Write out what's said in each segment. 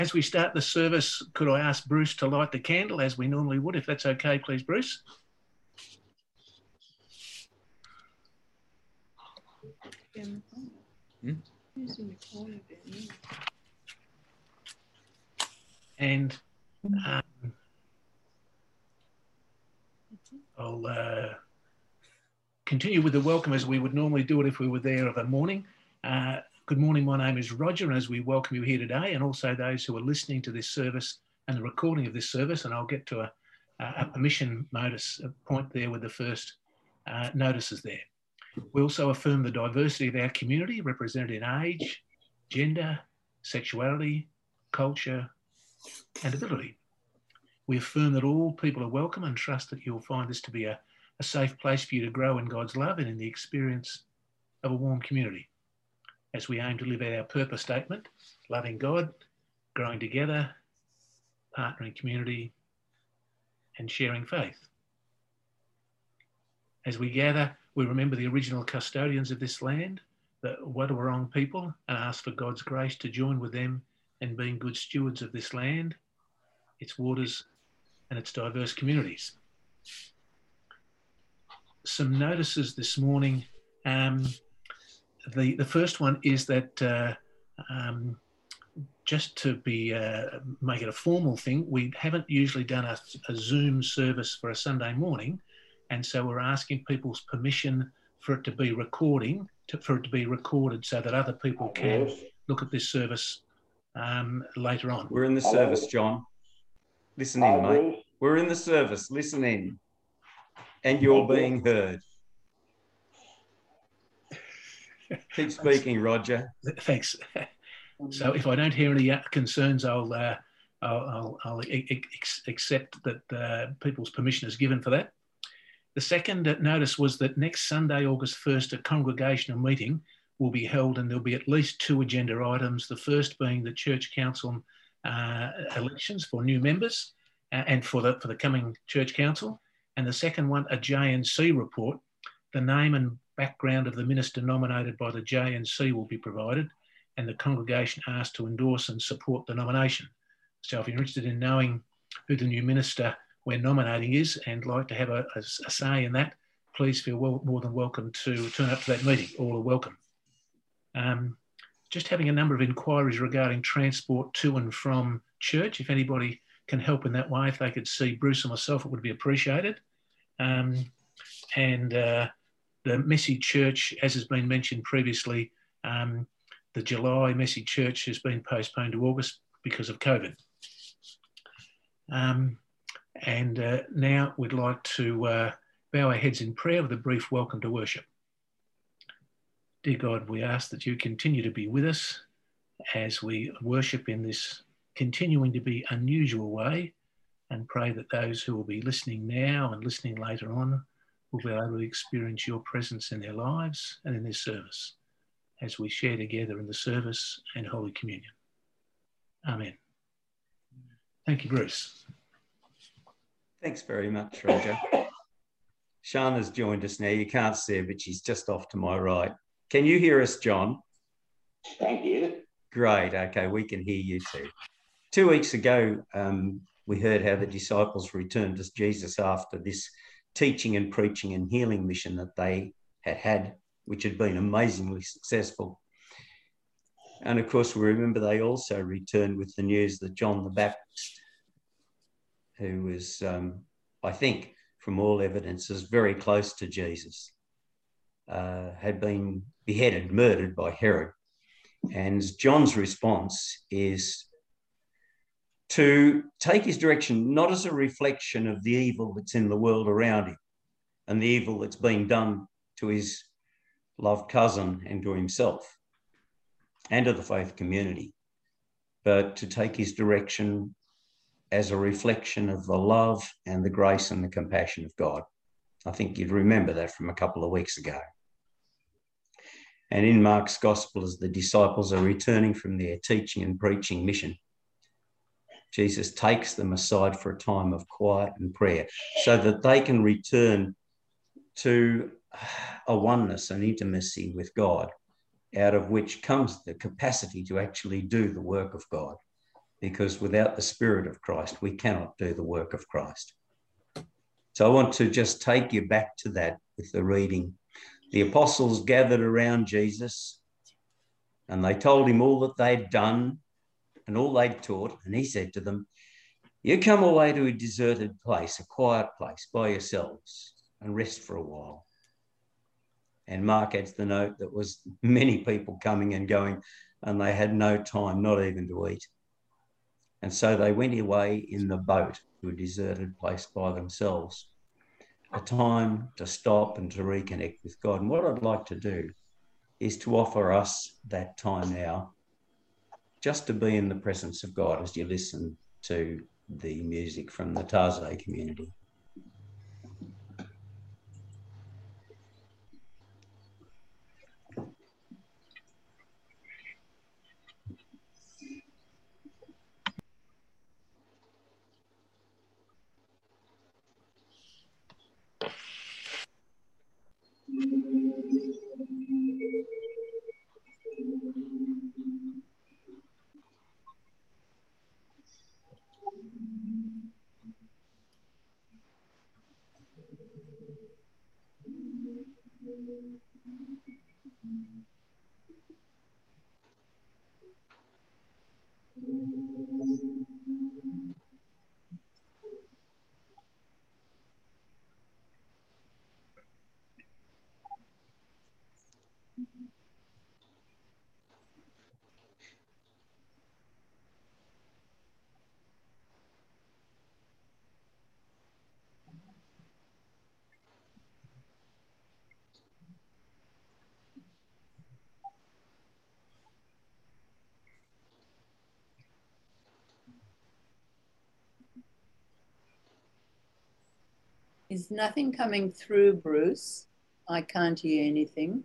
As we start the service, could I ask Bruce to light the candle as we normally would, if that's okay, please, Bruce? And I'll continue with the welcome as we would normally do it if we were there of a morning. Good morning, my name is Roger, and as we welcome you here today, and also those who are listening to this service and the recording of this service, and I'll get to a permission notice point there with the first notices there. We also affirm the diversity of our community represented in age, gender, sexuality, culture, and ability. We affirm that all people are welcome and trust that you'll find this to be a safe place for you to grow in God's love and in the experience of a warm community, as we aim to live out our purpose statement, loving God, growing together, partnering community, and sharing faith. As we gather, we remember the original custodians of this land, the Wadawurrung people, and ask for God's grace to join with them in being good stewards of this land, its waters, and its diverse communities. Some notices this morning. The first one is that just to be make it a formal thing, we haven't usually done a Zoom service for a Sunday morning, and so we're asking people's permission for it to be recorded so that other people can look at this service later on. We're in the service, John. Listen in, mate. We're in the service. Listen in. And you're being heard. Keep speaking, Roger. Thanks. So if I don't hear any concerns, I'll accept that people's permission is given for that. The second notice was that next Sunday, August 1st, a congregational meeting will be held, and there'll be at least 2 agenda items. The first being the church council elections for new members and for the coming church council. And the second one, a J&C report. The name and background of the minister nominated by the J&C will be provided, and the congregation asked to endorse and support the nomination. So if you're interested in knowing who the new minister we're nominating is and like to have a say in that, please feel more than welcome to turn up to that meeting. All are welcome. Just having a number of inquiries regarding transport to and from church. If anybody can help in that way, if they could see Bruce or myself, it would be appreciated. The Messy Church, as has been mentioned previously, the July Messy Church has been postponed to August because of COVID. Now we'd like to bow our heads in prayer with a brief welcome to worship. Dear God, we ask that you continue to be with us as we worship in this continuing to be unusual way, and pray that those who will be listening now and listening later on will be able to experience your presence in their lives and in this service as we share together in the service and Holy Communion. Amen. Thank you, Bruce. Thanks very much, Roger. Shana's joined us now. You can't see her, but she's just off to my right. Can you hear us, John? Thank you. Great. Okay, we can hear you too. 2 weeks ago, we heard how the disciples returned to Jesus after this teaching and preaching and healing mission that they had, which had been amazingly successful. And of course, we remember they also returned with the news that John the Baptist, who was, I think, from all evidences, very close to Jesus, had been beheaded, murdered by Herod. And John's response is to take his direction not as a reflection of the evil that's in the world around him and the evil that's being done to his loved cousin and to himself and to the faith community, but to take his direction as a reflection of the love and the grace and the compassion of God. I think you'd remember that from a couple of weeks ago. And in Mark's Gospel, as the disciples are returning from their teaching and preaching mission, Jesus takes them aside for a time of quiet and prayer so that they can return to a oneness and intimacy with God, out of which comes the capacity to actually do the work of God. because without the Spirit of Christ, we cannot do the work of Christ. So I want to just take you back to that with the reading. The apostles gathered around Jesus and they told him all that they'd done and all they'd taught. And he said to them, you come away to a deserted place, a quiet place by yourselves and rest for a while. And Mark adds the note that was many people coming and going and they had no time, not even to eat. And so they went away in the boat to a deserted place by themselves, a time to stop and to reconnect with God. And what I'd like to do is to offer us that time now, just to be in the presence of God as you listen to the music from the Taizé community. Is nothing coming through, Bruce? I can't hear anything.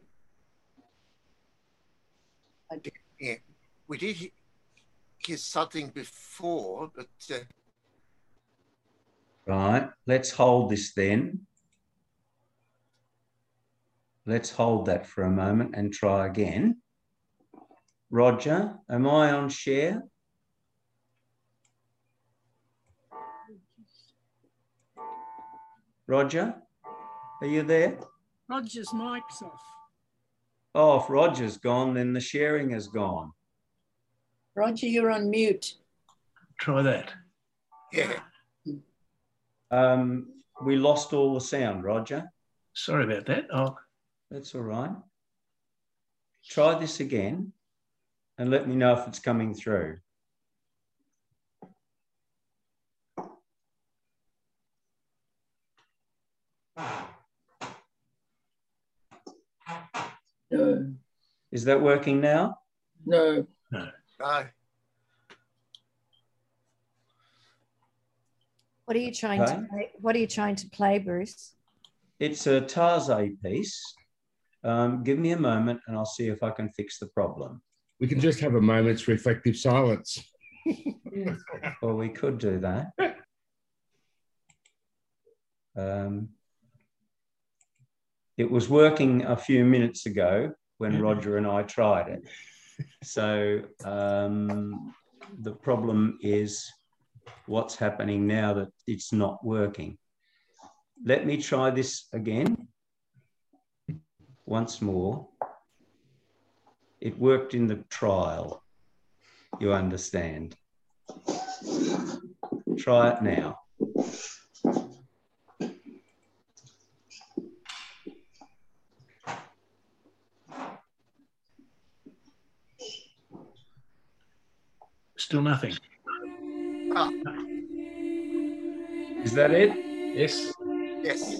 Yeah, we did hear something before, but Right, let's hold this then. Let's hold that for a moment and try again. Roger, am I on share? Roger, are you there? Roger's mic's off. Oh, if Roger's gone, then the sharing is gone. Roger, you're on mute. Try that. yeah, We lost all the sound, Roger. Sorry about that. Oh, That's all right. Try this again and let me know if it's coming through. No, Is that working now? no. no. no, What are you trying Okay. to play? What are you trying to play, Bruce? It's a Taizé piece. Give me a moment and I'll see if I can fix the problem. We can just have a moment's reflective silence. Well, we could do that. It was working a few minutes ago when Roger and I tried it. So the problem is what's happening now that it's not working. Let me try this again. Once more. It worked in the trial, you understand. Try it now. Still nothing. ah, Is that it? Yes. yes.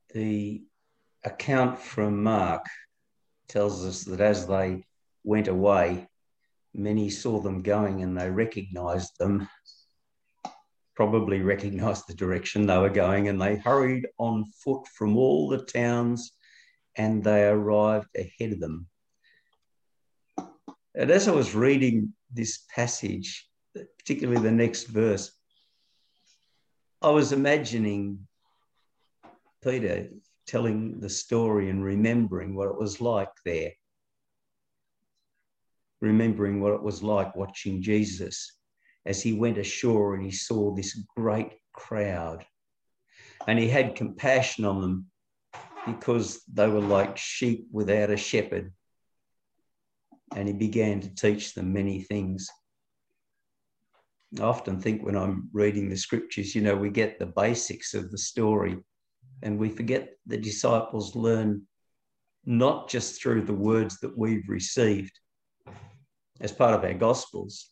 The account from Mark tells us that as they went away, many saw them going and they recognised them, probably recognised the direction they were going, and they hurried on foot from all the towns and they arrived ahead of them. And as I was reading this passage, particularly the next verse, I was imagining Peter telling the story and remembering what it was like there, remembering what it was like watching Jesus as he went ashore and he saw this great crowd. And he had compassion on them because they were like sheep without a shepherd. And he began to teach them many things. I often think when I'm reading the scriptures, you know, we get the basics of the story and we forget the disciples learn not just through the words that we've received as part of our gospels,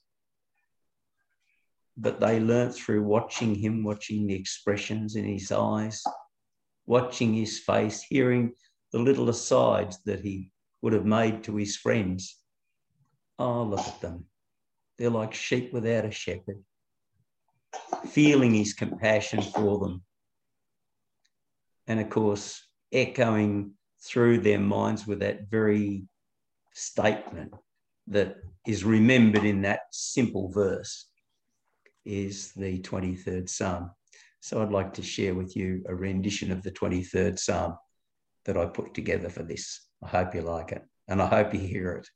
but they learnt through watching him, watching the expressions in his eyes, watching his face, hearing the little asides that he would have made to his friends. Oh, look at them. They're like sheep without a shepherd, feeling his compassion for them. And of course, echoing through their minds with that very statement that is remembered in that simple verse is the 23rd Psalm. So I'd like to share with you a rendition of the 23rd Psalm that I put together for this. I hope you like it, and I hope you hear it.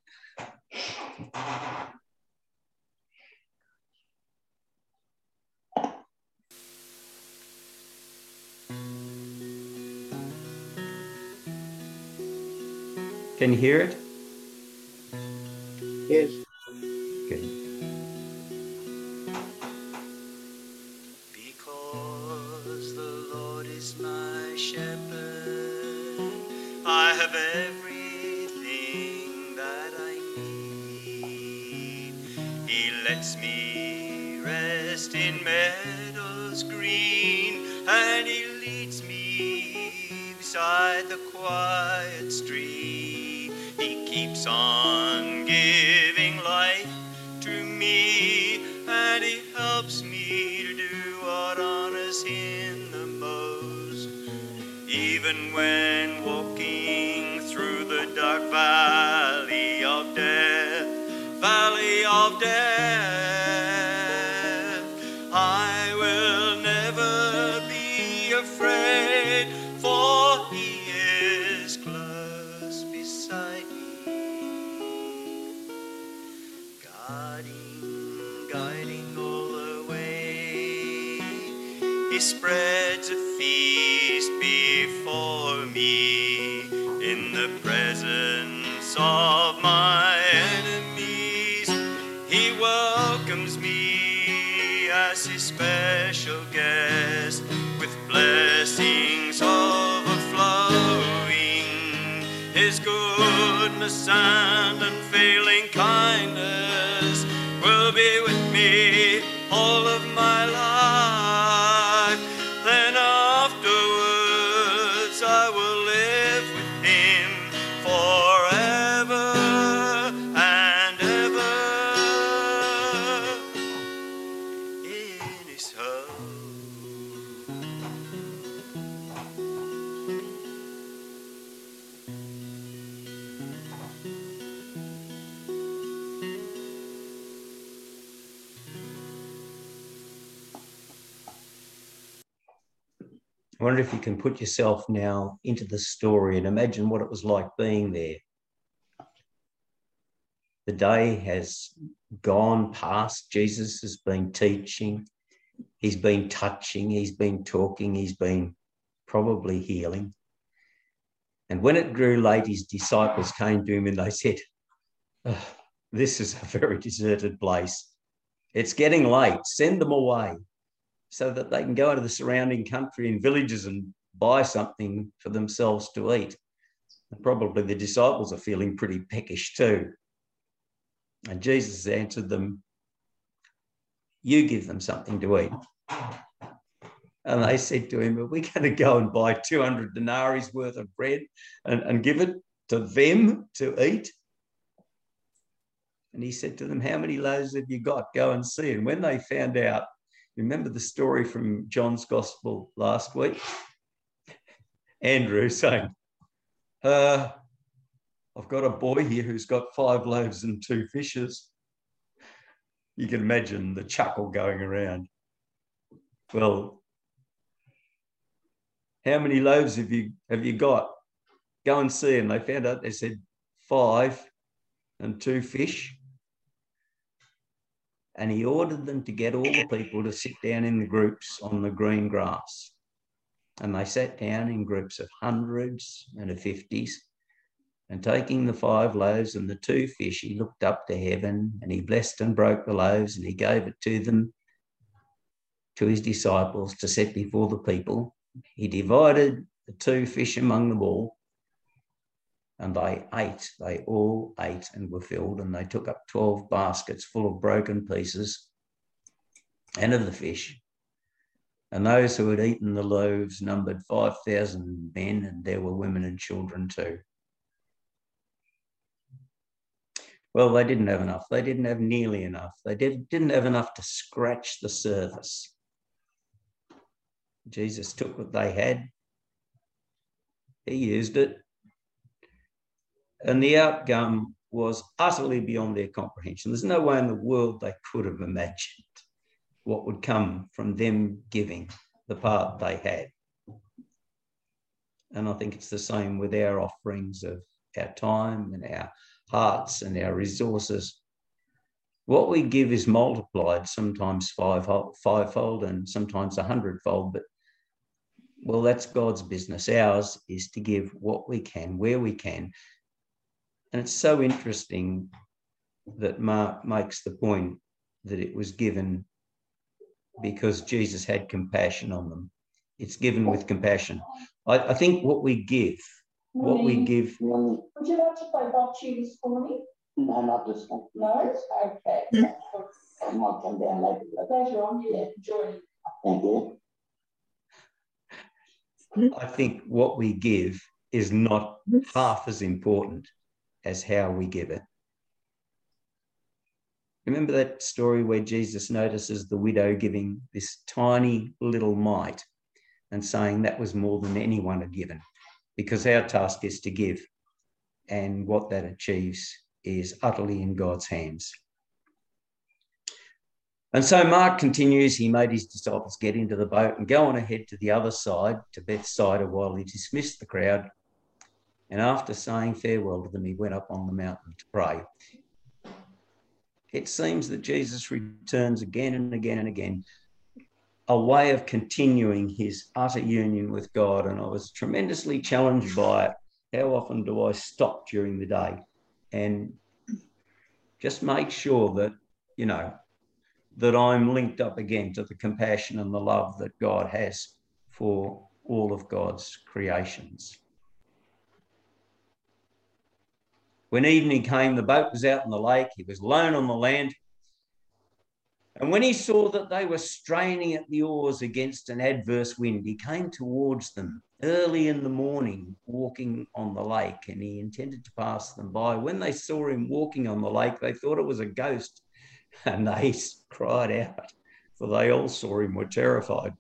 Can you hear it? Yes. Good. Because the Lord is my shepherd, I have everything that I need. He lets me rest in meadows green, and he leads me beside the quiet stream. He keeps on giving life to me, and he helps me to do what honors him the most. Even when walking through the dark valley of death, I will never be afraid, for he is close beside me, guiding all the way. He spreads a feast before me in the presence of my enemies. He welcomes me as his special guest, with blessings overflowing. His goodness and unfailing kindness will be with me all of my life. Then afterwards I will live with him forever and ever in his home. I wonder if you can put yourself now into the story and imagine what it was like being there. The day has gone past. Jesus has been teaching. He's been touching. He's been talking. He's been probably healing. And when it grew late, his disciples came to him and they said, "Oh, this is a very deserted place. It's getting late. Send them away so that they can go into the surrounding country and villages and buy something for themselves to eat." And probably the disciples are feeling pretty peckish too. And Jesus answered them, "You give them something to eat." And they said to him, are we going to go and buy 200 denarii worth of bread and give it to them to eat? And he said to them, how many loaves have you got? Go and see. And when they found out, remember the story from John's Gospel last week? Andrew saying, I've got a boy here who's got 5 loaves and 2 fishes. You can imagine the chuckle going around. Well, how many loaves have you got? Go and see. And they found out, they said 5 and 2 fish. And he ordered them to get all the people to sit down in the groups on the green grass. And they sat down in groups of hundreds and of 50s. And taking the 5 loaves and the 2 fish, he looked up to heaven and he blessed and broke the loaves and he gave it to them, to his disciples, to set before the people. He divided the 2 fish among them all, and they ate. They all ate and were filled, and they took up 12 baskets full of broken pieces and of the fish. And those who had eaten the loaves numbered 5,000 men, and there were women and children too. Well, they didn't have enough. They didn't have nearly enough. They didn't have enough to scratch the surface. Jesus took what they had. He used it. And the outcome was utterly beyond their comprehension. There's no way in the world they could have imagined what would come from them giving the part they had. And I think it's the same with our offerings of our time and our hearts and our resources. What we give is multiplied, sometimes fivefold and sometimes 100-fold, but well, that's God's business. Ours is to give what we can, where we can. And it's so interesting that Mark makes the point that it was given because Jesus had compassion on them. It's given with compassion. I think what we give. Would you like to play bocce this morning? No, not this one. No? Okay. I might come down later. Later on, yeah. Enjoy. Thank you. I think what we give is not half as important as how we give it. Remember that story where Jesus notices the widow giving this tiny little mite and saying that was more than anyone had given, because our task is to give, and what that achieves is utterly in God's hands. And so Mark continues, he made his disciples get into the boat and go on ahead to the other side, to Bethsaida, while he dismissed the crowd. And after saying farewell to them, he went up on the mountain to pray. It seems that Jesus returns again and again and again, a way of continuing his utter union with God. And I was tremendously challenged by it. How often do I stop during the day and just make sure that, you know, that I'm linked up again to the compassion and the love that God has for all of God's creations. When evening came, the boat was out on the lake. He was alone on the land. And when he saw that they were straining at the oars against an adverse wind, he came towards them early in the morning, walking on the lake, and he intended to pass them by. When they saw him walking on the lake, they thought it was a ghost, and they cried out, for they all saw him, were terrified.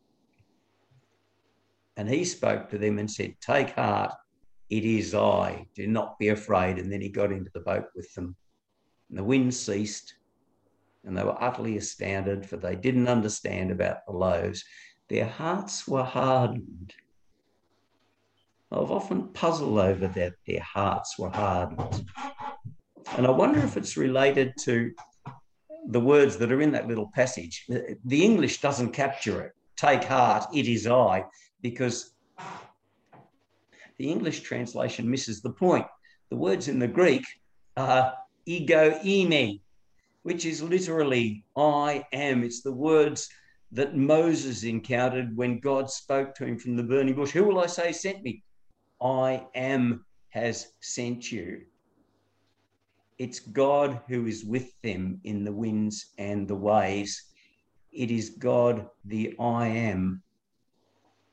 And he spoke to them and said, "Take heart, it is I, do not be afraid." And then he got into the boat with them. And the wind ceased, and they were utterly astounded, for they didn't understand about the loaves. Their hearts were hardened. I've often puzzled over that, their hearts were hardened. And I wonder if it's related to the words that are in that little passage. The English doesn't capture it. Take heart, it is I, because the English translation misses the point. The words in the Greek are ego eimi, which is literally I am. It's the words that Moses encountered when God spoke to him from the burning bush. Who will I say sent me? I am has sent you. It's God who is with them in the winds and the waves. It is God, the I am,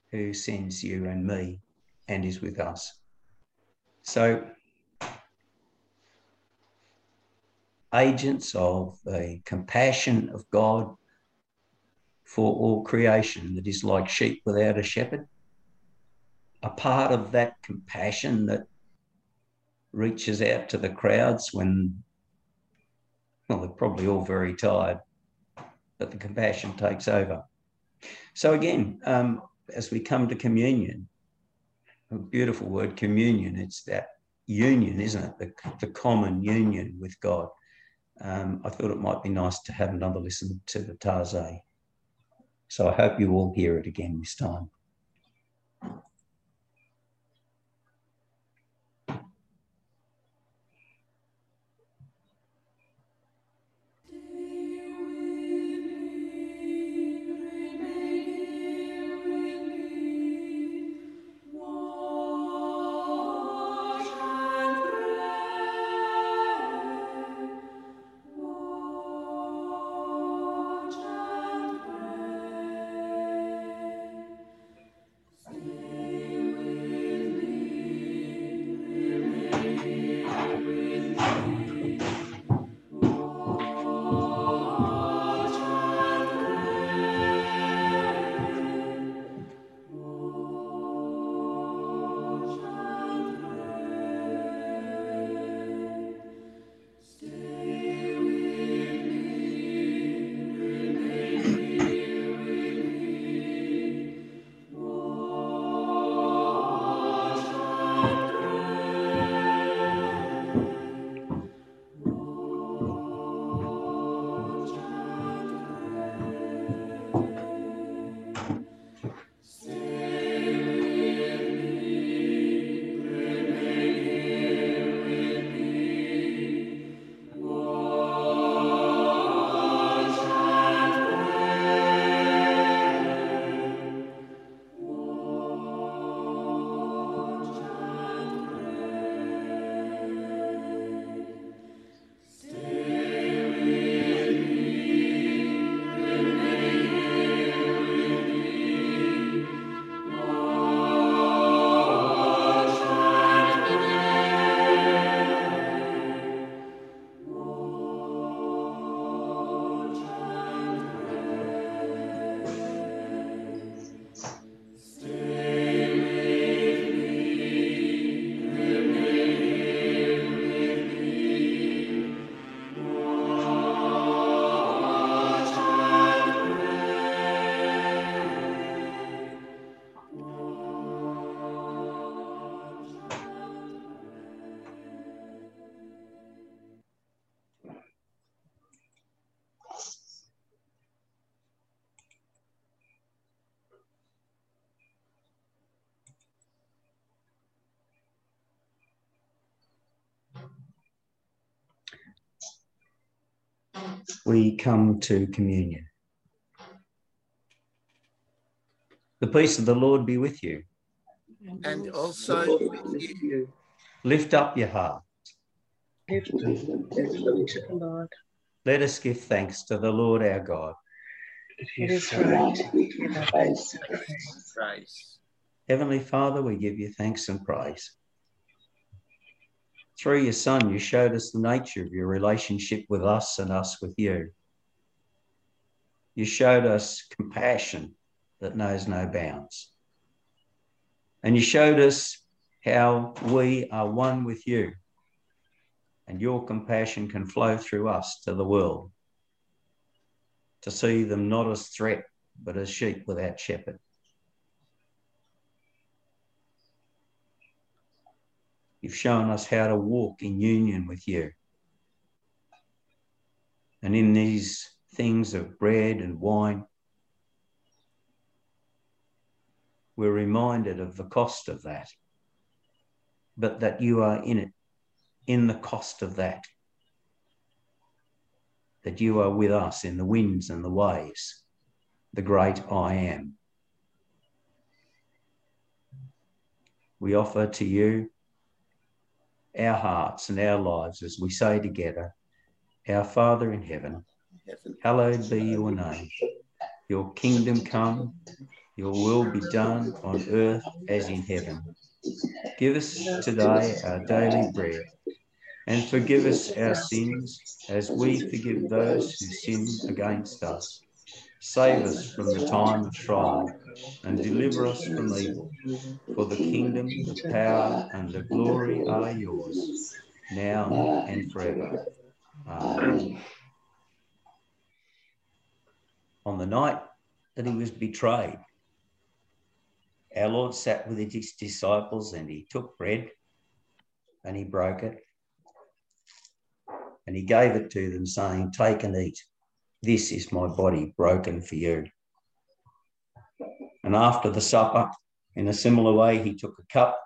who sends you and me and is with us. So, agents of the compassion of God for all creation that is like sheep without a shepherd, a part of that compassion that reaches out to the crowds when, well, they're probably all very tired, but the compassion takes over. So again, as we come to communion, a beautiful word, communion, it's that union, isn't it? The common union with God. I thought it might be nice to have another listen to the Taizé. So I hope you all hear it again this time. We come to communion. The peace of the Lord be with you. And also with you. Lift up your heart. Lift up to the Lord. Let us give thanks to the Lord our God. It is right to give praise and praise. Heavenly Father, we give you thanks and praise. Through your Son, you showed us the nature of your relationship with us and us with you. You showed us compassion that knows no bounds. And you showed us how we are one with you, and your compassion can flow through us to the world, to see them not as threat, but as sheep without shepherd. You've shown us how to walk in union with you. And in these things of bread and wine, we're reminded of the cost of that, but that you are in it, in the cost of that you are with us in the winds and the waves, the great I am. We offer to you our hearts and our lives as we say together, Our Father in heaven, hallowed be your name. Your kingdom come, Your will be done on earth as in heaven. Give us today our daily bread, and forgive us our sins as we forgive those who sin against us. Save us from the time of trial and deliver us from evil. For the kingdom, the power, and the glory are yours, now and forever. Amen. On the night that he was betrayed, our Lord sat with his disciples, and he took bread and he broke it and he gave it to them, saying, "Take and eat. This is my body broken for you." And after the supper, in a similar way, he took a cup,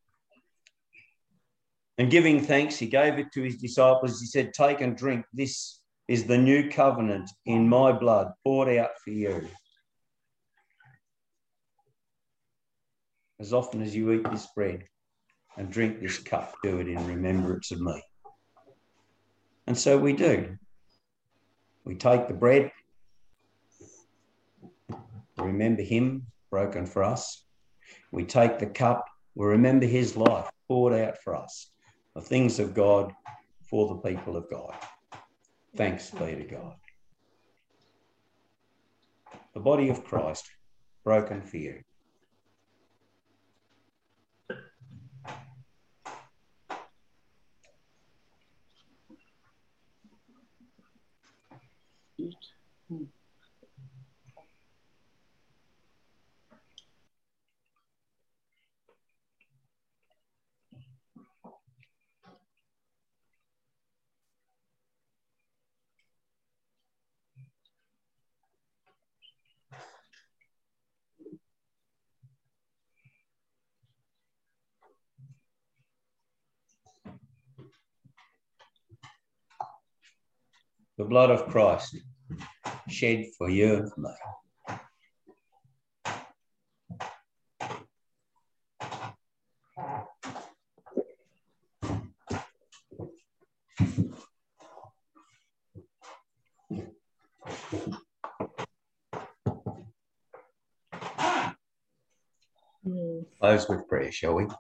and giving thanks, he gave it to his disciples. He said, "Take and drink. This is the new covenant in my blood, poured out for you. As often as you eat this bread and drink this cup, do it in remembrance of me." And so we do. We take the bread, we remember him broken for us. We take the cup, we remember his life poured out for us, the things of God for the people of God. Thanks be to God. The body of Christ broken for you. The blood of Christ shed for you and for me. Close with prayer, shall we?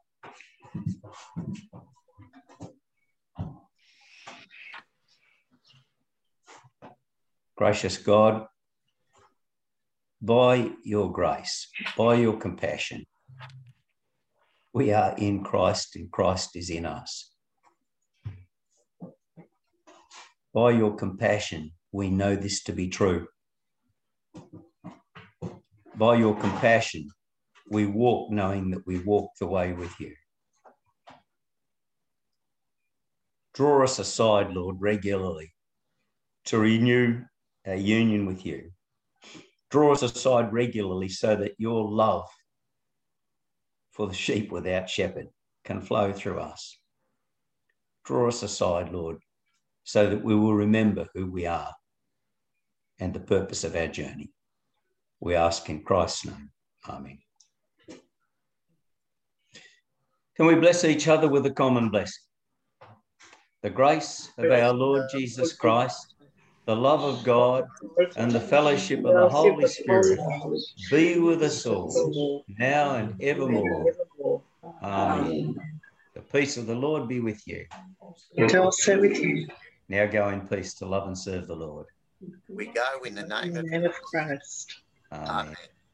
Gracious God, by your grace, by your compassion, we are in Christ and Christ is in us. By your compassion, we know this to be true. By your compassion, we walk knowing that we walk the way with you. Draw us aside, Lord, regularly to renew our union with you. Draw us aside regularly so that your love for the sheep without shepherd can flow through us. Draw us aside, Lord, so that we will remember who we are and the purpose of our journey. We ask in Christ's name. Amen. Can we bless each other with a common blessing? The grace of our Lord Jesus Christ, the love of God, and the fellowship of the Holy Spirit be with us all, now and evermore. Amen. The peace of the Lord be with you. And also with you. Now go in peace to love and serve the Lord. We go in the name of Christ. Amen.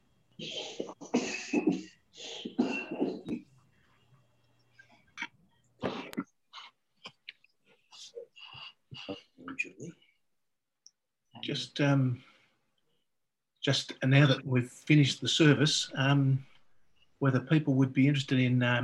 Just now that we've finished the service, whether people would be interested in